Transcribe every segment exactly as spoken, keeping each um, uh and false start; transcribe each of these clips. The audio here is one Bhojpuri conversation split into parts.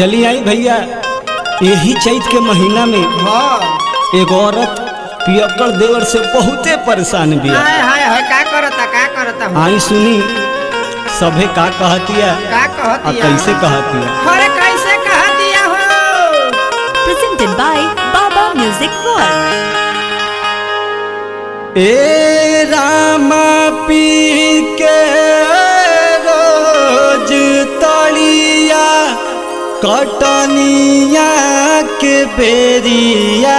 चली आई भैया, यही चैत के महीना में हाँ एक औरत पियक्कड़ देवर से बहुते परेशान बिया। हाय हाय हाय का करता का करता हूँ आई सुनी सभे का कहतिया का आ कहतिया कैसे कहतिया। अरे कैसे कहतिया हो presented by Baba Music World. ए रामा पी के रोज तलिया कटनिया के बेरिया,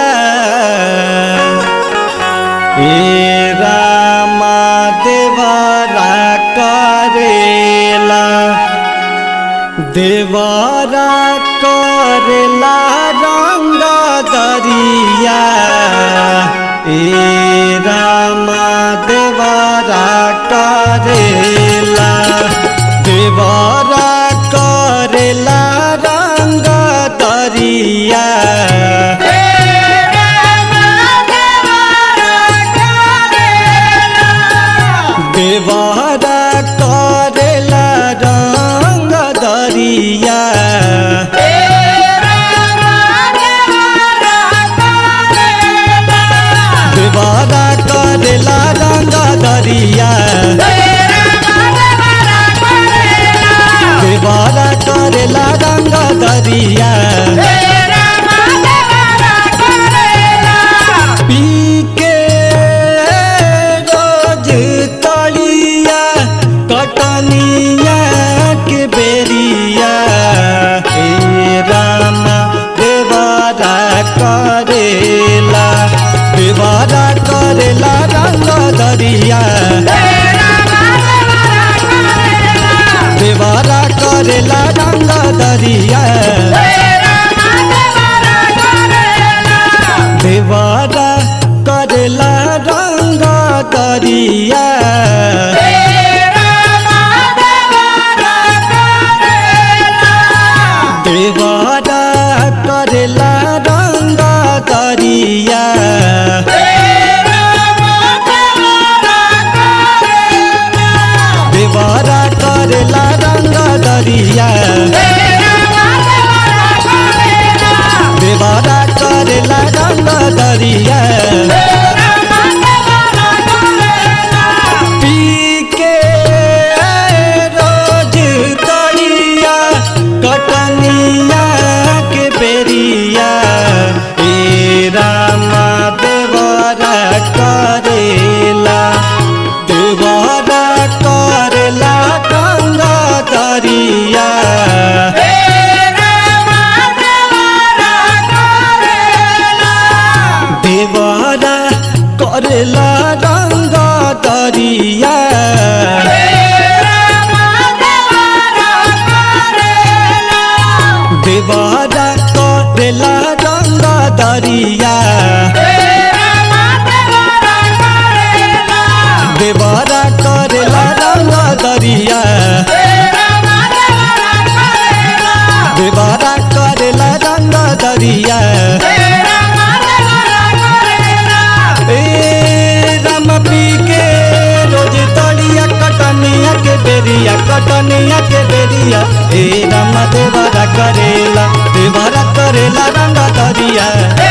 ए रामा देवरा करेला देवरा करेला रंग दरिया, ए रामा देवरा करेला देवरा करेला रंग दरिया, देवरा करेला रंग दरिया, देवरा करेला रंग दरिया, देवरा करेला रंग दरिया, पी के रोज तलिया कटनिया के बेरिया, हे रामा देवरा करेला देवरा करेला रंग दरिया, देवरा करेला रंग दरिया, देवरा करेला रंग दरिया, देवरा करेला रंग दरिया, देवरा करेला रंग दरिया, देवरा करेला रंग दरिया, पी के रोज तलिया कटनिया के बेरिया, ए रामा देवरा करेला देवरा करेला रंग दरिया, देवरा करेला रंग दरिया, देवरा करेला रंग दरिया, देवरा करेला रंग दरिया, देवरा करेला रंग दरिया, ए राम पी के रोज तलिया कटनिया के बेरिया, कटनिया के बेरिया, ए राम देवरा करेला देवरा करेला रंग दरिया,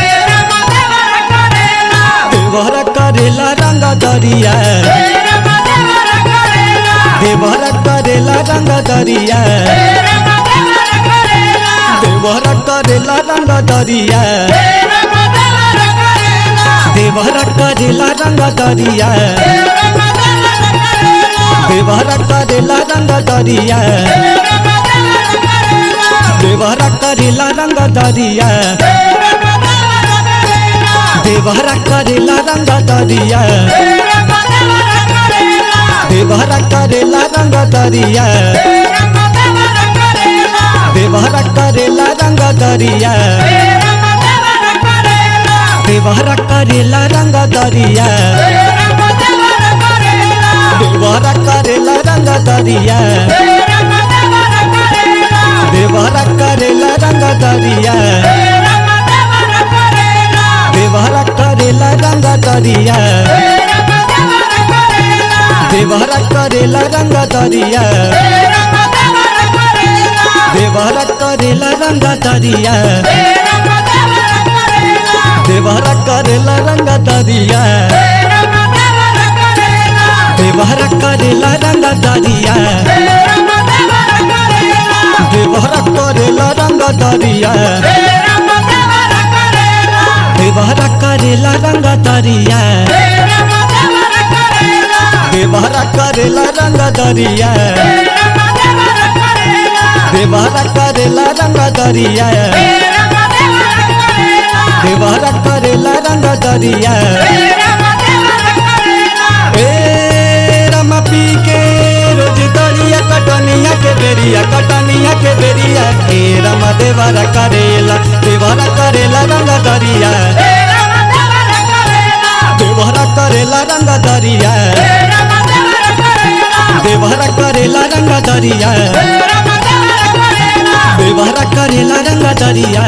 देवरा करेला रंग दरिया, देवरा करेला रंग दरिया, देवरा करेला रंग दरिया, देवरा करेला रंग दरिया, देवरा करेला रंग दरिया, देवरा करेला रंग दरिया, देवरा करेला रंग दरिया, देवरा करेला रंग दरिया, देवरा करेला रंग दरिया, देवरा करेला रंग दरिया, देवरा करेला रंग दरिया, देवरा करेला रंग दरिया, देवरा करेला रंग दरिया, देवरा करेला रंग दरिया, देवरा करेला रंग दरिया देवरा करेला रंग दरिया देवरा करेला रंग दरिया देवरा करेला रंग दरिया देवरा करेला रंग दरिया देवरा करेला रंग दरिया देवरा करेला रंग दरिया देवरा करेला रंग दरिया ए रमा पी के रोज दरिया कटनिया के बेरिया कटनिया के बेरिया ए रमा देवरा करेला देवरा करेला रंग दरिया देवरा करेला रंग दरिया देवरा करेला रंग दरिया देवरा करेला रंग दरिया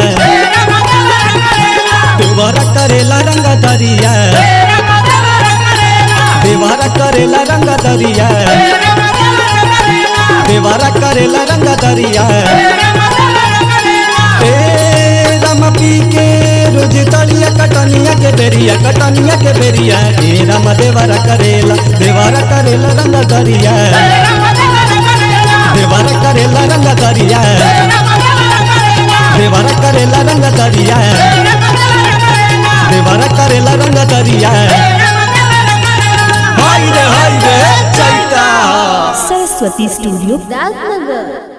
देवरा करेला रंग दरिया देवरा करेला रंग दरिया देवरा करेला रंग दरिया ए रमा पी के रोज दरिया कटनिया के बेरिया कटनिया के बेरिया ए रमा देवरा करेला देवरा करेला रंग दरिया देवरा करेला रंग दरिया देवरा करेला रंग दरिया देवरा करेला रंग दरिया हाय रे हाय रे चैता सरस्वती स्टूडियो राजनगर।